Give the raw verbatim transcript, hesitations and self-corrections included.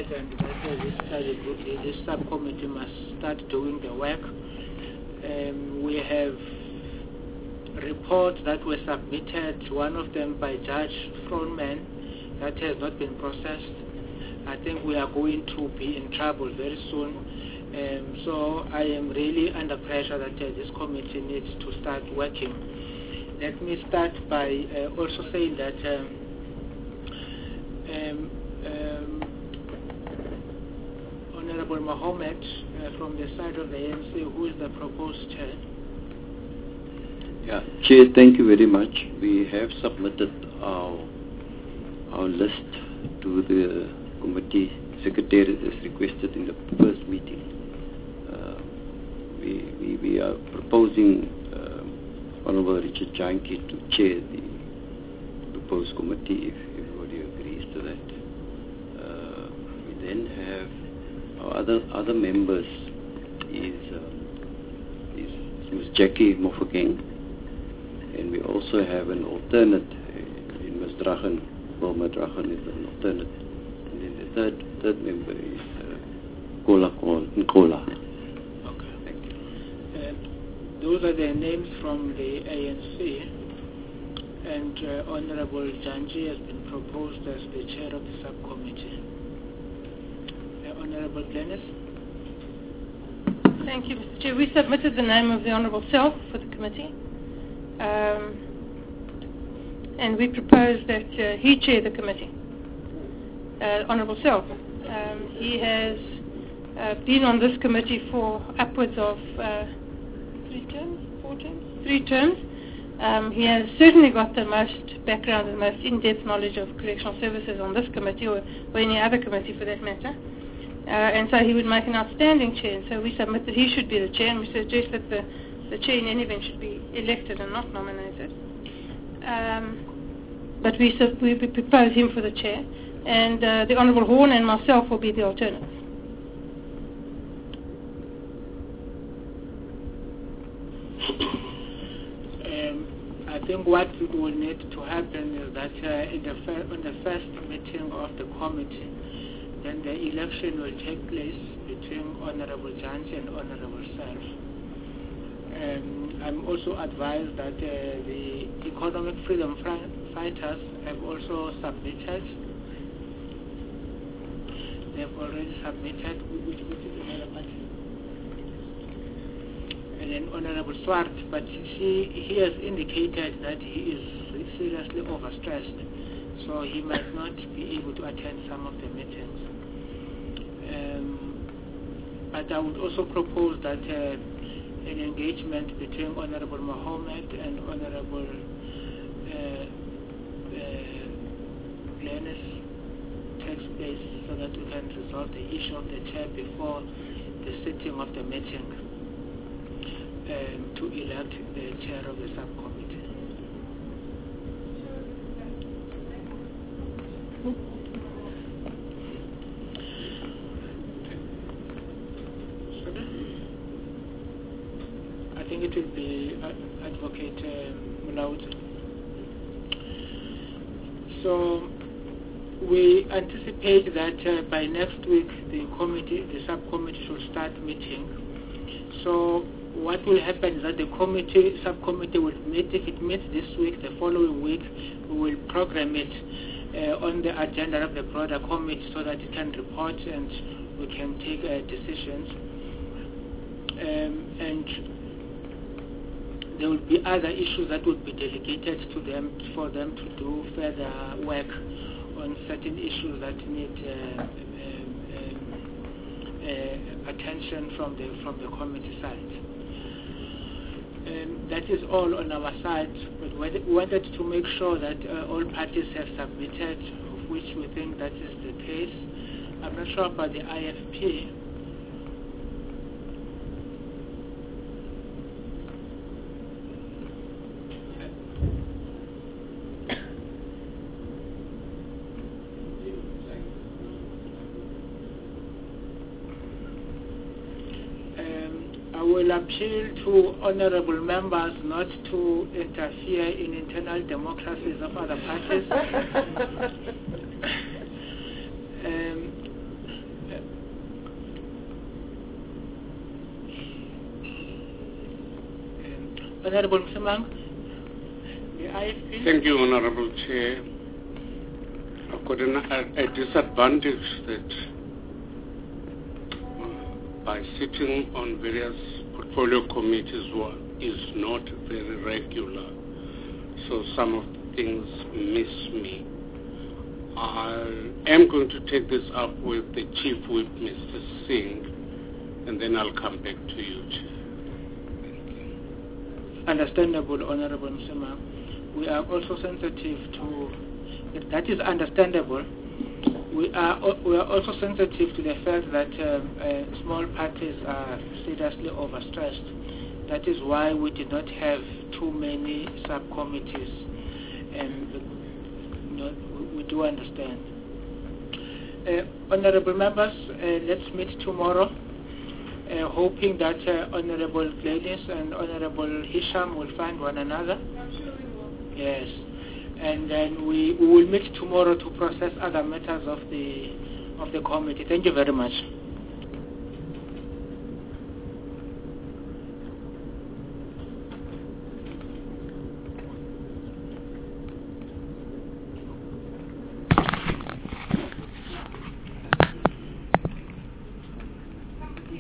President, that uh, this study group, this subcommittee must start doing the work. Um, we have reports that were submitted, one of them by Judge Frontman, that has not been processed. I think we are going to be in trouble very soon. Um, so I am really under pressure that uh, this committee needs to start working. Let me start by uh, also saying that um, um, um, Honorable Mohammed uh, from the side of the A N C, who is the proposed chair. Yeah, Chair, thank you very much. We have submitted our our list to the committee secretary as requested in the first meeting. Uh, we, we we are proposing uh, Honorable Richard Janke to chair the proposed committee if everybody agrees to that. Uh, we then have our other other members is uh, is Miz Jackie Mofokeng, and we also have an alternate in Miz Dragan. Wilma Dragan is an alternate, and then the third third member is uh, Kola Nkola. Okay. Thank you. Uh, those are the names from the A N C, and uh, Honorable Janji has been proposed as the chair of the subcommittee. Uh, Honorable Glennis. Thank you, Mister Chair. We submitted the name of the Honorable Self for the committee. Um, and we propose that uh, he chair the committee. Uh, Honourable Self. Um, he has uh, been on this committee for upwards of uh, three terms, four terms, three terms. Um, he has certainly got the most background and most in-depth knowledge of correctional services on this committee, or, or any other committee for that matter. Uh, and so he would make an outstanding chair. And so we submit that he should be the chair, and we suggest that the, the chair in any event should be elected and not nominated. Um, but we, sub- we propose him for the chair, and uh, the Honourable Horn and myself will be the alternates. Um, I think what will need to happen is that uh, in the fir- on the first meeting of the committee, then the election will take place between Honourable Janji and Honourable Self. Um, I'm also advised that uh, the Economic Freedom Fighters have also submitted. They've already submitted. Which, which is another party? And then Honourable Swart, but he, he has indicated that he is seriously overstressed, so he might not be able to attend some of the meetings. Um, but I would also propose that uh, an engagement between Honourable Mohammed and Honourable uh, uh, Glennis takes place so that we can resolve the issue of the chair before the sitting of the meeting um, to elect the chair of the subcommittee. I think it will be uh, Advocate uh, Mulaud. So we anticipate that uh, by next week the committee, the subcommittee should start meeting. So what will happen is that the committee, subcommittee will meet. If it meets this week, the following week we will program it uh, on the agenda of the broader committee so that it can report and we can take uh, decisions. Um, and there will be other issues that will be delegated to them for them to do further work on certain issues that need uh, um, um, uh, attention from the from the committee side. Um, that is all on our side, but we wanted to make sure that uh, all parties have submitted, of which we think that is the case. I'm not sure about the I F P. Appeal to honourable members not to interfere in internal democracies of other parties. um, Honorable Msimang, the I F P. Thank you, Honorable Chair. I've got an, a, a disadvantage that uh, by sitting on various portfolio committees is not very regular, so some of the things miss me. I am going to take this up with the Chief Whip, Mister Singh, and then I'll come back to you, Chair. Understandable, Honorable Msimang. We are also sensitive to, that is understandable. We are we are also sensitive to the fact that um, uh, small parties are seriously overstressed. That is why we did not have too many subcommittees, and you know, we, we do understand. Uh, honorable members, uh, let's meet tomorrow, uh, hoping that uh, Honorable Gladys and Honorable Hisham will find one another. Yes. And then we, we will meet tomorrow to process other matters of the of the committee. Thank you very much.